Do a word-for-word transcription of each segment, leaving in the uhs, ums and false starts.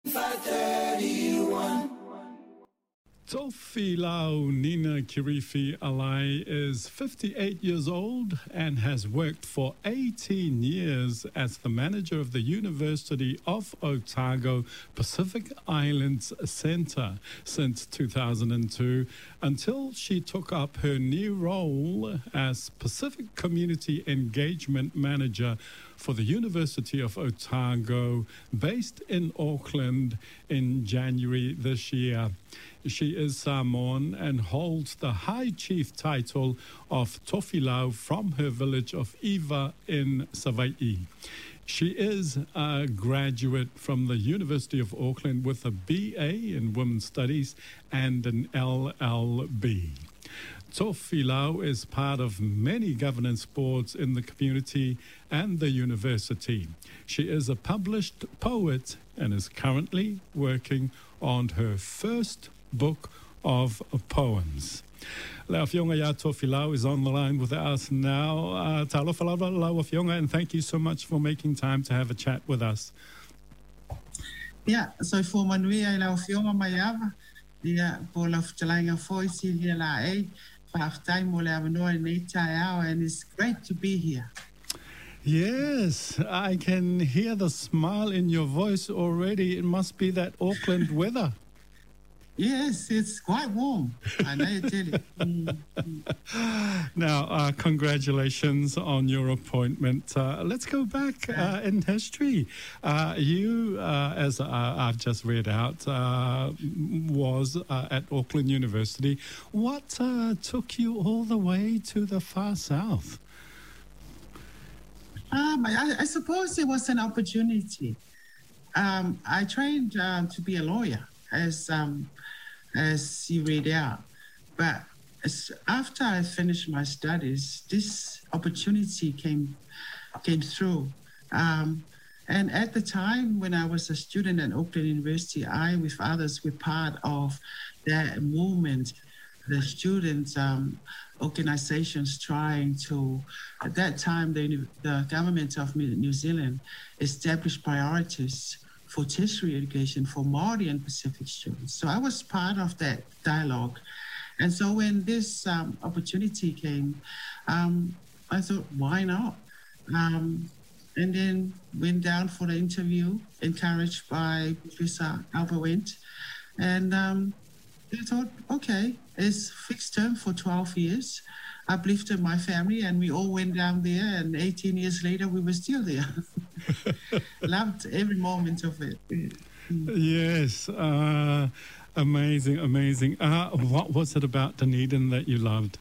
five thirty-one. Tofilau Nina Kirifi Alai is fifty-eight years old and has worked for eighteen years as the manager of the University of Otago Pacific Islands Centre since two thousand two until she took up her new role as Pacific Community Engagement Manager for the University of Otago, based in Auckland, in January this year. She is Samoan and holds the High Chief title of Tofilau from her village of Iva in Savaii. She is a graduate from the University of Auckland with a B A in Women's Studies and an L L B. Tofilau is part of many governance boards in the community and the university. She is a published poet and is currently working on her first book of poems. Laofionga ya Tofilau is on the line with us now. Uh, Talofa Laofionga, and thank you so much for making time to have a chat with us. Yeah, so for Manui I Laofionga Mayava, yeah, for Laufalainga foi Silvia La E, half time will have no and it's great to be here. Yes, I can hear the smile in your voice already. It must be that Auckland weather. Yes, it's quite warm. I know you tell you. Mm, mm. Now, uh, congratulations on your appointment. Uh, let's go back uh, in history. Uh, you, uh, as uh, I've just read out, uh, was uh, at Auckland University. What uh, took you all the way to the far south? Um, I, I suppose it was an opportunity. Um, I trained um, to be a lawyer, as um, as you read out. But as, after I finished my studies, this opportunity came came through. Um, and at the time when I was a student at Auckland University, I, with others, were part of that movement, the student um, organizations trying to, at that time, the, the government of New Zealand established priorities for tertiary education for Māori and Pacific students. So I was part of that dialogue. And so when this um, opportunity came, um, I thought, why not? Um, and then went down for the interview, encouraged by Professor Albert Wendt. And um, I thought, okay, it's fixed term for twelve years. Uplifted my family, and we all went down there, and eighteen years later, we were still there. Loved every moment of it. Yes, uh, amazing, amazing. Uh, what was it about Dunedin that you loved?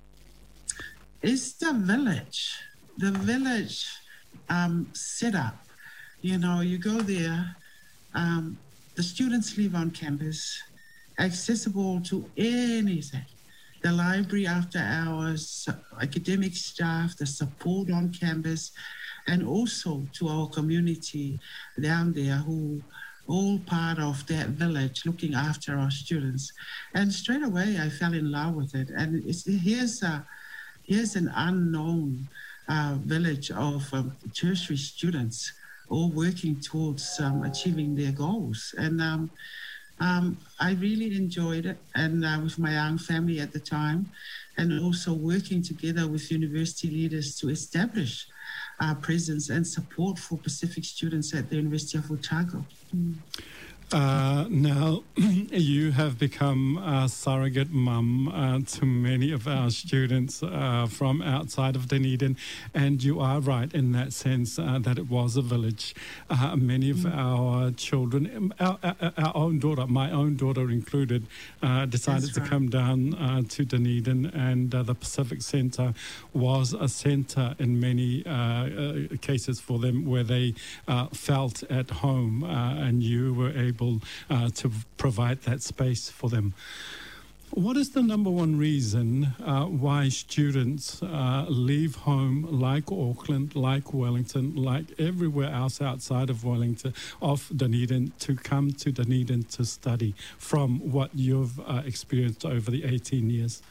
It's the village, the village um, setup. You know, you go there, um, the students live on campus, accessible to anything. The library after hours, academic staff, the support on campus, and also to our community down there who all part of that village looking after our students. And straight away, I fell in love with it. And it's, here's, a, here's an unknown uh, village of um, tertiary students all working towards um, achieving their goals. And um, Um, I really enjoyed it, and uh, with my young family at the time, and also working together with university leaders to establish our presence and support for Pacific students at the University of Otago. Mm. Uh, now, you have become a surrogate mum uh, to many of our students uh, from outside of Dunedin, and you are right in that sense uh, that it was a village. Uh, many of mm. our children, our, our, our own daughter, my own daughter included, uh, decided That's to right. come down uh, to Dunedin, and uh, the Pacific Centre was a centre in many uh, uh, cases for them where they uh, felt at home, uh, and you were able Uh, to provide that space for them. What is the number one reason uh, why students uh, leave home like Auckland, like Wellington, like everywhere else outside of Wellington, of Dunedin, to come to Dunedin to study from what you've uh, experienced over the eighteen years?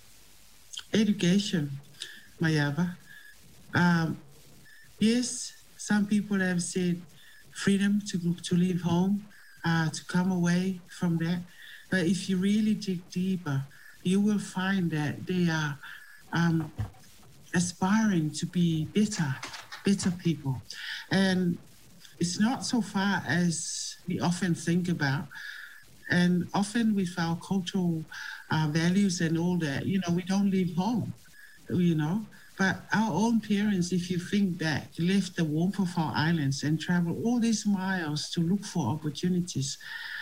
Education, Mayava. Um, yes, some people have said freedom to to leave home. uh, to come away from that. But if you really dig deeper, you will find that they are um, aspiring to be better, better people. And it's not so far as we often think about. And often with our cultural uh, values and all that, you know, we don't leave home, you know. But our own parents, if you think back, left the warmth of our islands and traveled all these miles to look for opportunities.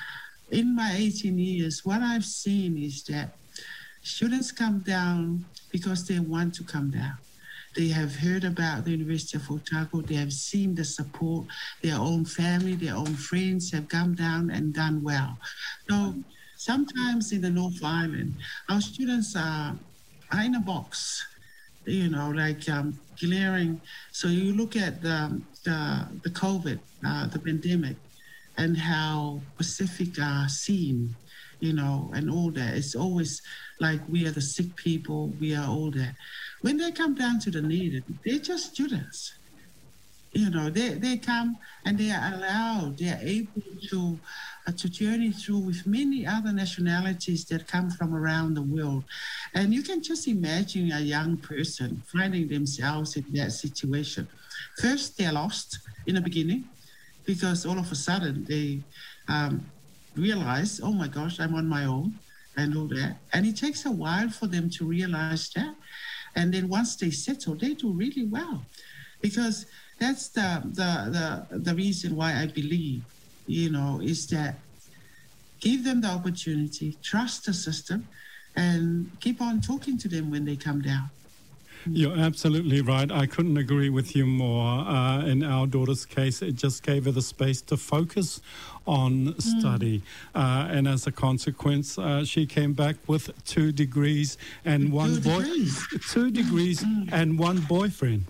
In my eighteen years, what I've seen is that students come down because they want to come down. They have heard about the University of Otago. They have seen the support. Their own family, their own friends have come down and done well. So sometimes in the North Island, our students are, are in a box, you know, like um, glaring. So you look at the, the, the COVID, uh, the pandemic, and how Pacific are seen, you know, and all that. It's always like we are the sick people, we are all that. When they come down to the needed, they're just students. You know, they, they come and they are allowed, they are able to, uh, to journey through with many other nationalities that come from around the world. And you can just imagine a young person finding themselves in that situation. First, they're lost in the beginning because all of a sudden they um, realize, oh my gosh, I'm on my own and all that. And it takes a while for them to realize that. And then once they settle, they do really well, because that's the, the the the reason why I believe, you know, is that give them the opportunity, trust the system, and keep on talking to them when they come down. You're absolutely right. I couldn't agree with you more. Uh, in our daughter's case, it just gave her the space to focus on study. Mm. Uh, and as a consequence, uh, she came back with two degrees and one two boy, degrees. two degrees mm. and one boyfriend.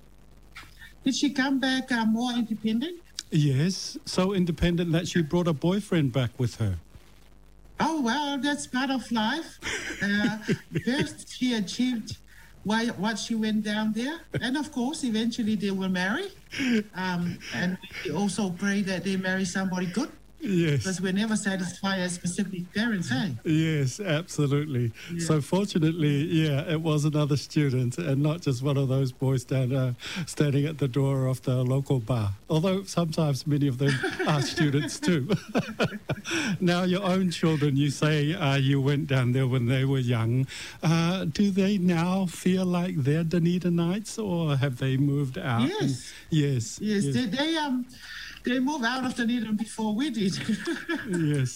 Did she come back uh, more independent? Yes, so independent that she brought a boyfriend back with her. Oh, well, that's part of life. Uh, first, she achieved Why, what she went down there. And of course, eventually they will marry. Um, and we also pray that they marry somebody good. Yes. Because we never satisfy our specific parents, eh? Yes, absolutely. Yeah. So fortunately, yeah, it was another student and not just one of those boys down, uh, standing at the door of the local bar. Although sometimes many of them are students too. Now, your own children, you say uh, you went down there when they were young. Uh, do they now feel like they're Dunedinites, or have they moved out? Yes. And, yes. Yes, yes. They, they um they moved out of Dunedin before we did. Yes.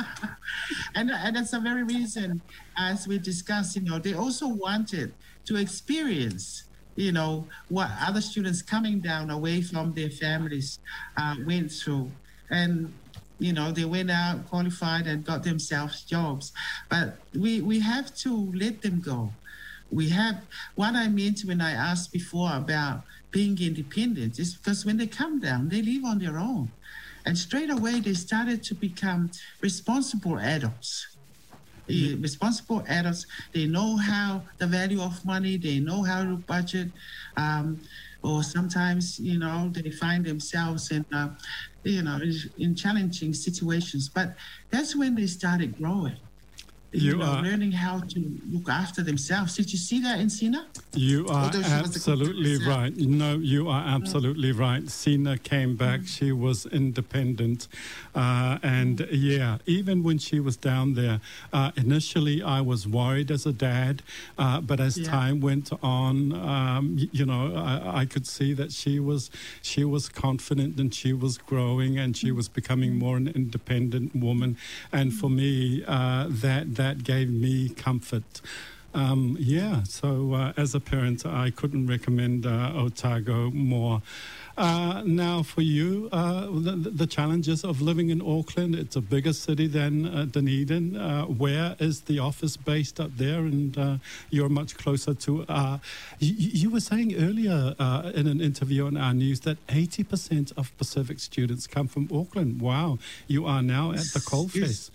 and and that's the very reason, as we discussed, you know, they also wanted to experience, you know, what other students coming down away from their families uh, went through. And you know, they went out, qualified, and got themselves jobs. But we, we have to let them go. We have, what I meant when I asked before about being independent is because when they come down, they live on their own. And straight away, they started to become responsible adults. Mm-hmm. Responsible adults, they know how the value of money, they know how to budget. Um, or sometimes, you know, they find themselves in, uh, you know, in challenging situations. But that's when they started growing. You, you know, are learning how to look after themselves. Did you see that in Sina? You are absolutely right. No, you are absolutely mm. right. Sina came back. Mm. She was independent. Uh, and, mm. yeah, even when she was down there, uh, initially I was worried as a dad. Uh, but as yeah. time went on, um, you, you know, I, I could see that she was she was confident and she was growing and she mm. was becoming more an independent woman. And for me, uh, that that gave me comfort. Um, yeah, so uh, as a parent, I couldn't recommend uh, Otago more. Uh, now, for you, uh, the, the challenges of living in Auckland, it's a bigger city than uh, Dunedin. Uh, where is the office based up there? And uh, you're much closer to... Uh, you, you were saying earlier uh, in an interview on our news that eighty percent of Pacific students come from Auckland. Wow, you are now at the coalface. Yes.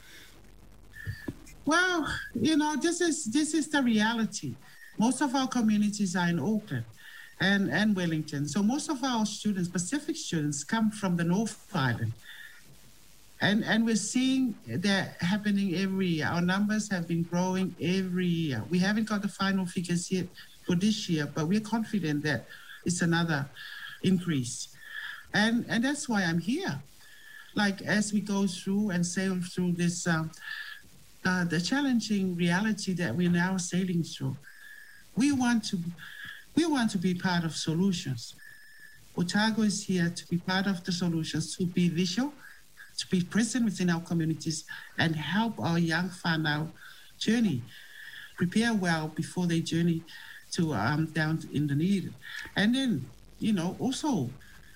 Well, you know, this is this is the reality. Most of our communities are in Auckland and, and Wellington. So most of our students, Pacific students, come from the North Island. And, and we're seeing that happening every year. Our numbers have been growing every year. We haven't got the final figures yet for this year, but we're confident that it's another increase. And, and that's why I'm here. Like, as we go through and sail through this, uh, uh, the challenging reality that we're now sailing through, we want to, we want to be part of solutions. Otago is here to be part of the solutions, to be visual, to be present within our communities and help our young whānau journey, prepare well before they journey to um, down in Dunedin. And then, you know, also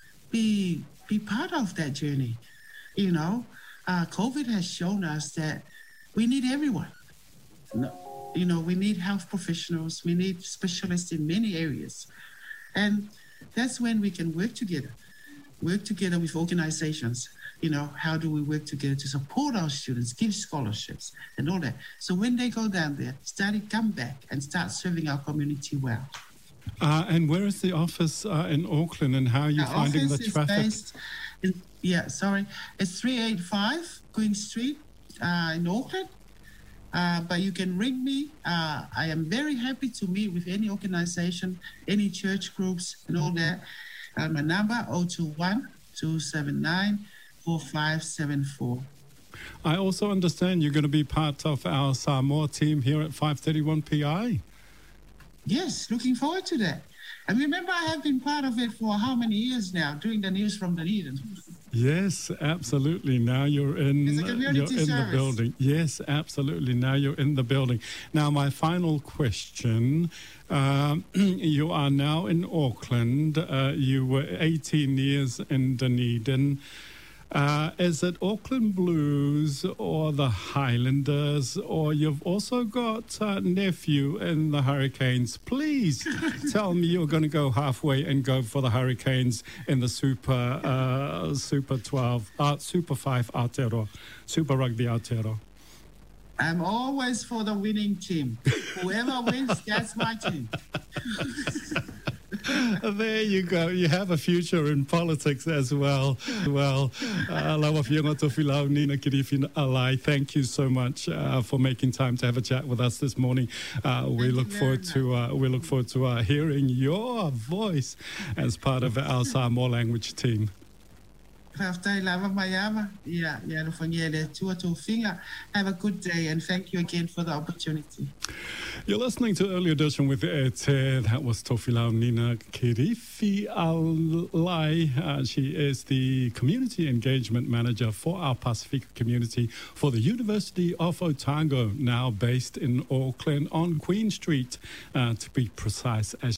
be be part of that journey. You know, uh, COVID has shown us that we need everyone. You know, we need health professionals, we need specialists in many areas. And that's when we can work together, work together with organizations. You know, how do we work together to support our students, give scholarships and all that. So when they go down there, study, come back and start serving our community well. Uh, and where is the office uh, in Auckland, and how are you Our finding the office is traffic? based in, yeah, sorry. It's three eighty-five Queen Street uh, in Auckland. Uh, but you can ring me. Uh, I am very happy to meet with any organization, any church groups and all that. Uh, my number, zero two one, two seven nine, four five seven four. I also understand you're going to be part of our Samoa team here at five thirty-one P I. Yes, looking forward to that. And remember, I have been part of it for how many years now, doing the news from Dunedin. Yes, absolutely. Now you're in, It's a community you're in the service. building. Yes, absolutely. Now you're in the building. Now, my final question. Um, you are now in Auckland. Uh, you were eighteen years in Dunedin. Uh, is it Auckland Blues or the Highlanders, or you've also got a nephew in the Hurricanes? Please tell me you're going to go halfway and go for the Hurricanes in the Super uh, Super twelve, uh, Super five Aotearoa, Super Rugby Aotearoa. I'm always for the winning team. Whoever wins, that's my team. There you go. You have a future in politics as well. Well, uh, Lawa Whianga Tofilau Nina Kirifi Alai, thank you so much uh, for making time to have a chat with us this morning. Uh, we Thank look you forward very to uh, we look forward to uh, hearing your voice as part of our Samoa language team. Raftai lava mayama. Yeah, yeah, no fanyele tua tu finger. Have a good day and thank you again for the opportunity. You're listening to Early Edition with E Te. That was Tofilau Nina Kirifi Alai. Uh, she is the Community Engagement Manager for our Pacifica community for the University of Otago, now based in Auckland on Queen Street, uh, to be precise. As